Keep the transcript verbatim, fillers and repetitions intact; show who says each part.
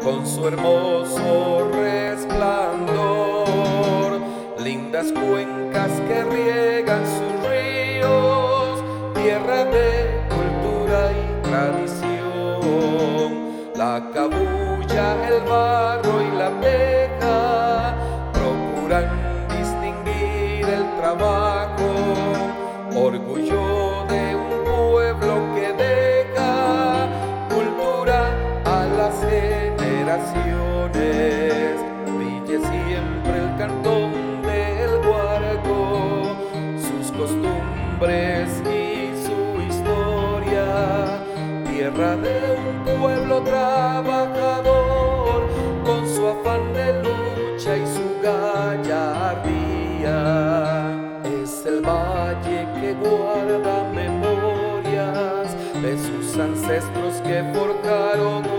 Speaker 1: con su hermoso resplandor, lindas cuencas que riegan sus ríos, tierra de cultura y tradición. La cabuya, el barro y la teja procuran distinguir el trabajo, orgullo de un pueblo que deja cultura a las generaciones. Brille siempre el cantón del Guarco, sus costumbres y su historia, tierra de un pueblo trabajador, con su afán de lucha y su gallardía. Es el valle que guarda memorias de sus ancestros que forjaron